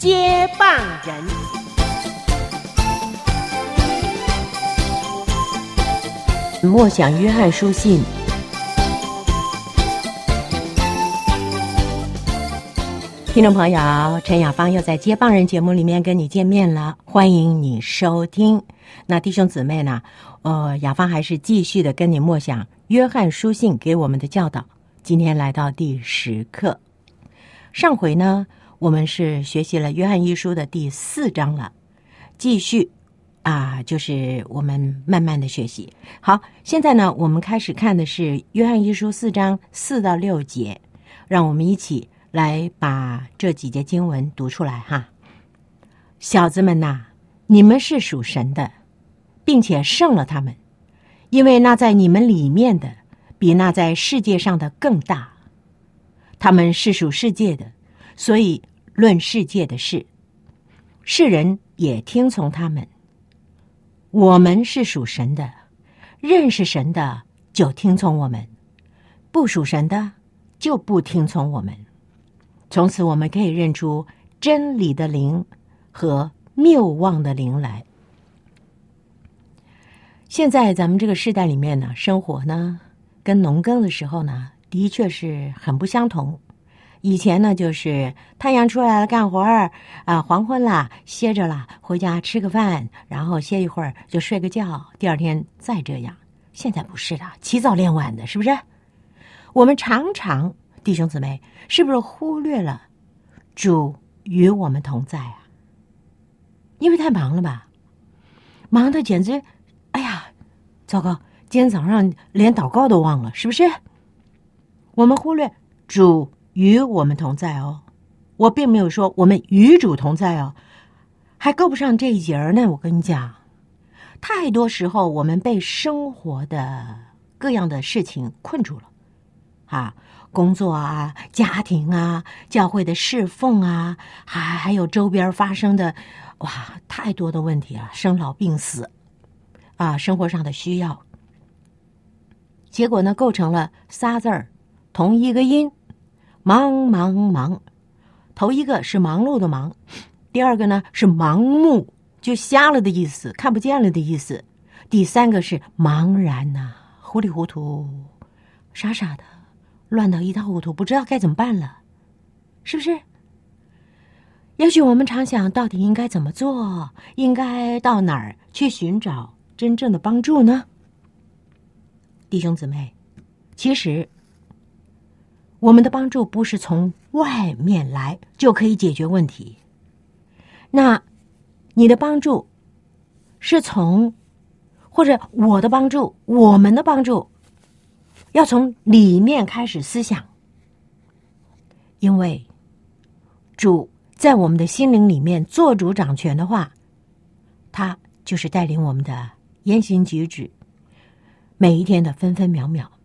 接棒人。默想约翰书信，听众朋友，陈雅芳又在接棒人节目里面跟你见面了，欢迎你收听。那弟兄姊妹呢，雅芳还是继续的跟你默想约翰书信给我们的教导。今天来到第10课，上回呢，我们是学习了约翰一书的第4章了，继续就是我们慢慢的学习。好，现在呢，我们开始看的是约翰一书4章4到6节，让我们一起来把这几节经文读出来哈。小子们呐，你们是属神的，并且胜了他们，因为那在你们里面的比那在世界上的更大。他们是属世界的，所以论世界的事，世人也听从他们。我们是属神的，认识神的就听从我们，不属神的就不听从我们。从此我们可以认出真理的灵和谬妄的灵来。现在咱们这个时代里面呢，生活呢跟农耕的时候呢，的确是很不相同。以前呢，就是太阳出来了干活儿黄昏了歇着了，回家吃个饭，然后歇一会儿就睡个觉，第二天再这样。现在不是的，起早恋晚的，是不是？我们常常弟兄姊妹是不是忽略了主与我们同在啊？因为太忙了吧，忙得简直糟糕，今天早上连祷告都忘了，是不是？我们忽略主与我们同在哦，我并没有说我们与主同在哦，还够不上这一节呢。我跟你讲，太多时候我们被生活的各样的事情困住了工作家庭教会的侍奉还有周边发生的太多的问题生老病死生活上的需要，结果呢构成了仨字儿，同一个音，忙忙忙。头一个是忙碌的忙，第二个呢是盲目，就瞎了的意思，看不见了的意思，第三个是茫然糊里糊涂，傻傻的，乱到一塌糊涂，不知道该怎么办了，是不是？也许我们常想到底应该怎么做，应该到哪儿去寻找真正的帮助呢？弟兄姊妹，其实我们的帮助不是从外面来就可以解决问题，那你的帮助是从，或者我的帮助，我们的帮助要从里面开始思想，因为主在我们的心灵里面做主掌权的话，他就是带领我们的言行举止，每一天的分分秒秒。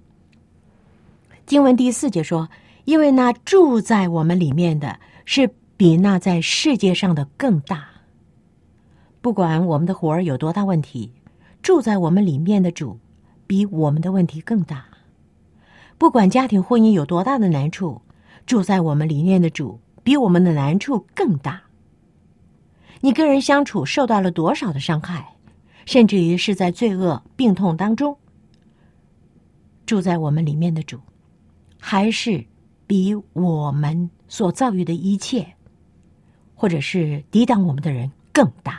经文第4节说，因为那住在我们里面的是比那在世界上的更大。不管我们的活儿有多大问题，住在我们里面的主比我们的问题更大。不管家庭婚姻有多大的难处，住在我们里面的主比我们的难处更大。你跟人相处受到了多少的伤害，甚至于是在罪恶病痛当中，住在我们里面的主还是比我们所遭遇的一切，或者是抵挡我们的人更大。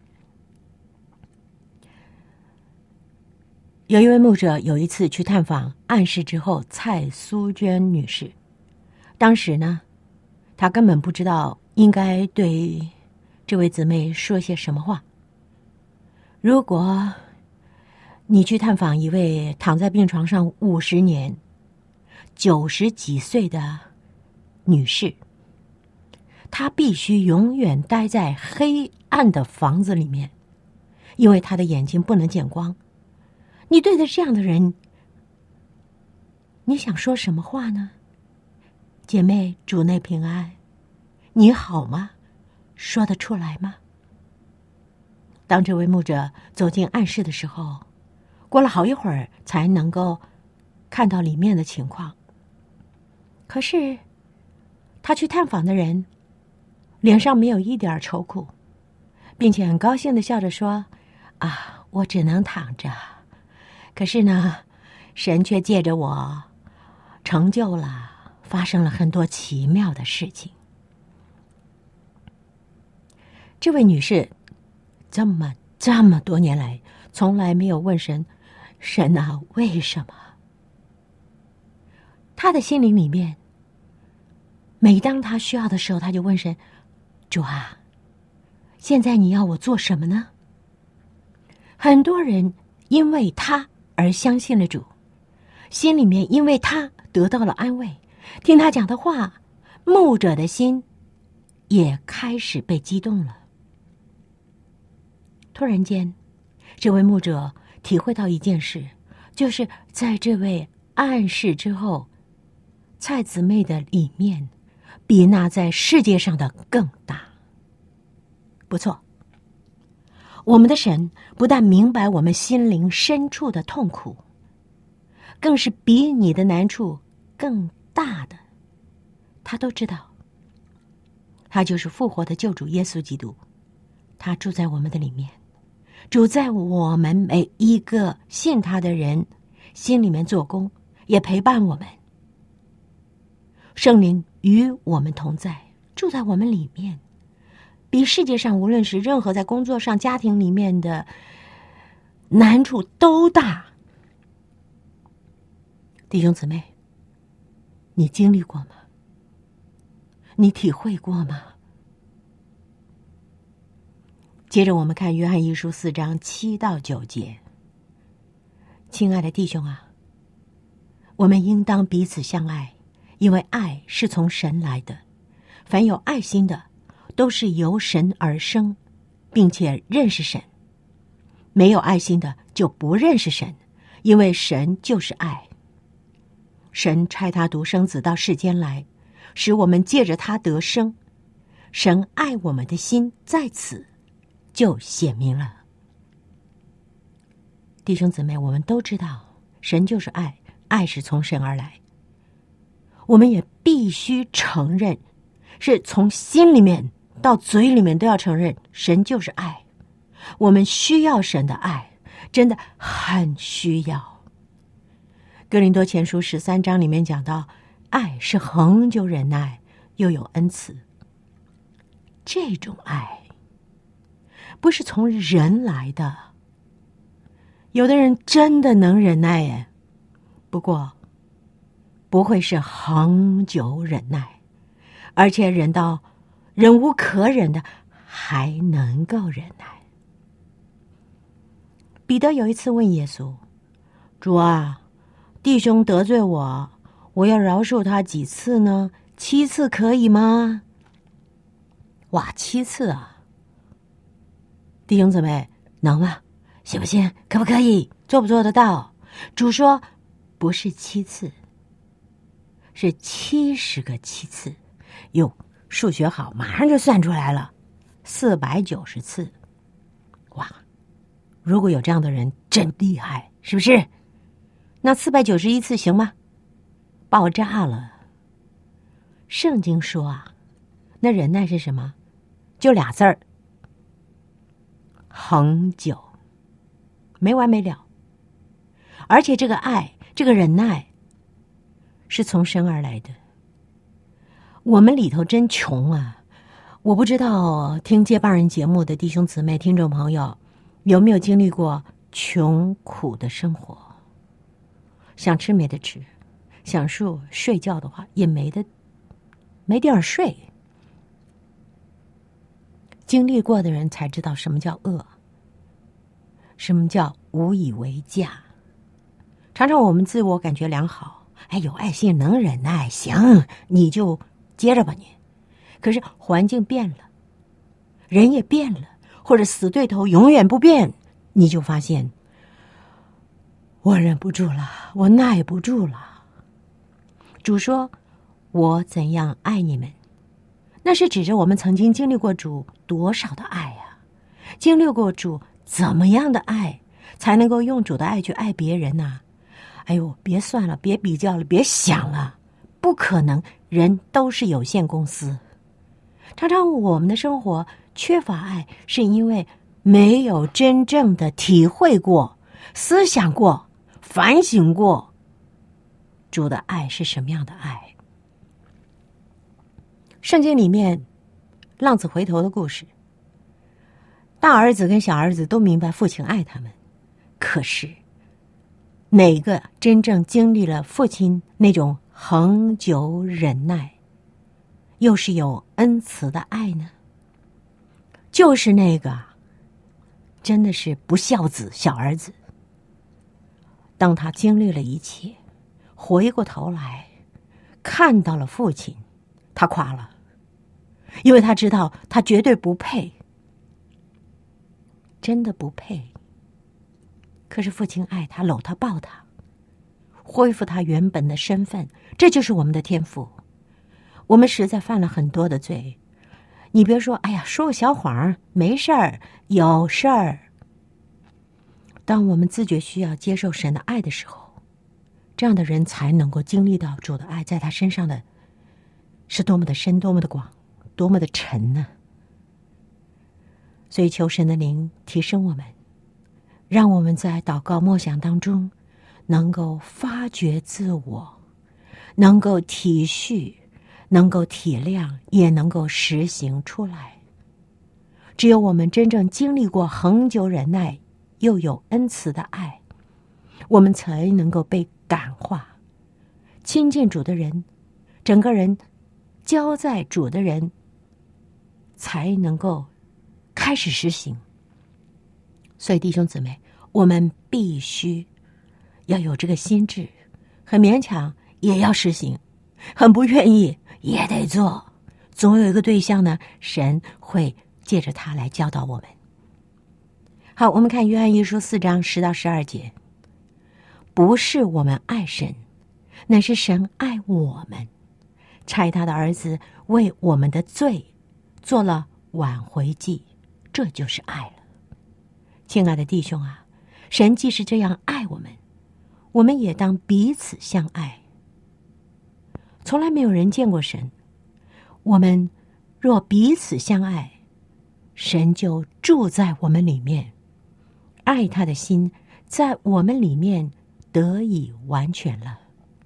有一位牧者有一次去探访暗示之后蔡苏娟女士，当时呢，他根本不知道应该对这位姊妹说些什么话。如果你去探访一位躺在病床上50年、90几岁的女士，她必须永远待在黑暗的房子里面，因为她的眼睛不能见光。你对着这样的人，你想说什么话呢？姐妹，主内平安，你好吗？说得出来吗？当这位牧者走进暗室的时候，过了好一会儿才能够看到里面的情况。可是他去探访的人脸上没有一点愁苦，并且很高兴地笑着说：“啊，我只能躺着。可是呢，神却借着我成就了，发生了很多奇妙的事情。”这位女士这么多年来，从来没有问神：“神啊，为什么？”她的心灵里面，每当她需要的时候，她就问神：“主啊，现在你要我做什么呢？”很多人因为她而相信了主，心里面因为她得到了安慰，听她讲的话，牧者的心也开始被激动了。突然间，这位牧者体会到一件事，就是在这位暗示之后，蔡姊妹的里面比那在世界上的更大。不错，我们的神不但明白我们心灵深处的痛苦，更是比你的难处更大的，他都知道。他就是复活的救主耶稣基督，他住在我们的里面，主在我们每一个信他的人心里面做工，也陪伴我们。圣灵与我们同在，住在我们里面，比世界上无论是任何在工作上、家庭里面的难处都大。弟兄姊妹，你经历过吗？你体会过吗？接着我们看约翰一书4章7到9节。亲爱的弟兄啊，我们应当彼此相爱，因为爱是从神来的。凡有爱心的，都是由神而生，并且认识神。没有爱心的，就不认识神，因为神就是爱。神差他独生子到世间来，使我们借着他得生。神爱我们的心在此就显明了。弟兄姊妹，我们都知道神就是爱，爱是从神而来。我们也必须承认，是从心里面到嘴里面都要承认，神就是爱。我们需要神的爱，真的很需要。哥林多前书13章里面讲到，爱是恒久忍耐，又有恩慈。这种爱不是从人来的，有的人真的能忍耐耶，不过不会是恒久忍耐，而且忍到忍无可忍的还能够忍耐。彼得有一次问耶稣：“主啊，弟兄得罪我，我要饶恕他几次呢？7次可以吗？”哇，7次啊！弟兄姊妹，能吗？行不行？可不可以？做不做得到？主说不是7次，是70个7次。哟，数学好，马上就算出来了，490次。哇，如果有这样的人，真厉害，是不是？那491次行吗？爆炸了。圣经说啊，那忍耐是什么？就俩字儿，恒久，没完没了。而且这个爱，这个忍耐，是从神而来的。我们里头真穷啊！我不知道听接班人节目的弟兄姊妹、听众朋友，有没有经历过穷苦的生活？想吃没得吃，想睡觉的话也没地儿睡。经历过的人才知道什么叫饿，什么叫无以为驾。常常我们自我感觉良好，有爱心，能忍耐，行，你就接着吧你。可是环境变了，人也变了，或者死对头永远不变，你就发现我忍不住了，我耐不住了。主说我怎样爱你们，那是指着我们曾经经历过主多少的爱啊，经历过主怎么样的爱，才能够用主的爱去爱别人呢？哎呦，别算了，别比较了，别想了，不可能，人都是有限公司。 常常我们的生活缺乏爱，是因为没有真正的体会过、思想过、反省过主的爱是什么样的爱。圣经里面浪子回头的故事，大儿子跟小儿子都明白父亲爱他们，可是哪个真正经历了父亲那种恒久忍耐又是有恩慈的爱呢？就是那个真的是不孝子小儿子，当他经历了一切，回过头来看到了父亲，他垮了，因为他知道他绝对不配，真的不配。可是父亲爱他，搂他抱他，恢复他原本的身份，这就是我们的天赋。我们实在犯了很多的罪，你别说哎呀，说个小谎没事儿，有事儿。当我们自觉需要接受神的爱的时候，这样的人才能够经历到主的爱在他身上的是多么的深，多么的广，多么的沉呢？所以求神的灵提升我们，让我们在祷告默想当中能够发掘自我，能够体恤，能够体谅，也能够实行出来。只有我们真正经历过恒久忍耐又有恩慈的爱，我们才能够被感化。亲近主的人，整个人交在主的人才能够开始实行。所以弟兄姊妹，我们必须要有这个心智，很勉强也要实行，很不愿意也得做。总有一个对象呢，神会借着他来教导我们。好，我们看约翰一书4章10到12节，不是我们爱神，乃是神爱我们，差他的儿子为我们的罪做了挽回祭，这就是爱了。亲爱的弟兄啊，神既是这样爱我们，我们也当彼此相爱。从来没有人见过神，我们若彼此相爱，神就住在我们里面，爱他的心在我们里面得以完全了。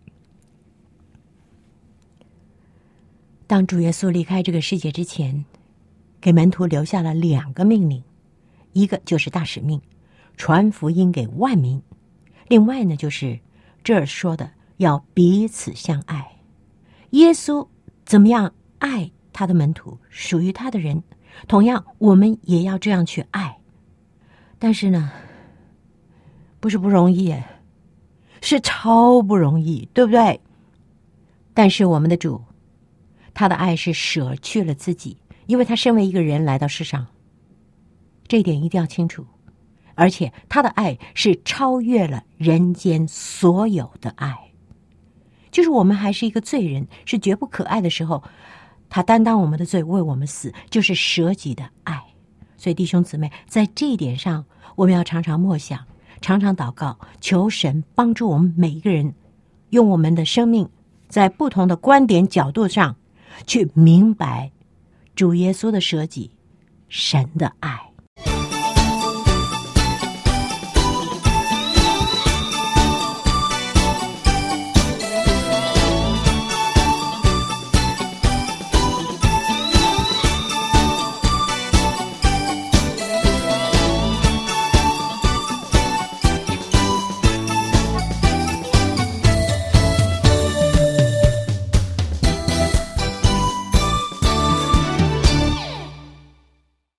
当主耶稣离开这个世界之前，给门徒留下了2个命令，一个就是大使命，传福音给万民；另外呢，就是这儿说的要彼此相爱。耶稣怎么样爱他的门徒，属于他的人，同样我们也要这样去爱。但是呢，不是不容易，是超不容易，对不对？但是我们的主，他的爱是舍去了自己，因为他身为一个人来到世上，这一点一定要清楚。而且他的爱是超越了人间所有的爱，就是我们还是一个罪人，是绝不可爱的时候，他担当我们的罪，为我们死，就是舍己的爱。所以弟兄姊妹，在这一点上，我们要常常默想，常常祷告，求神帮助我们每一个人，用我们的生命在不同的观点角度上去明白主耶稣的舍己，神的爱。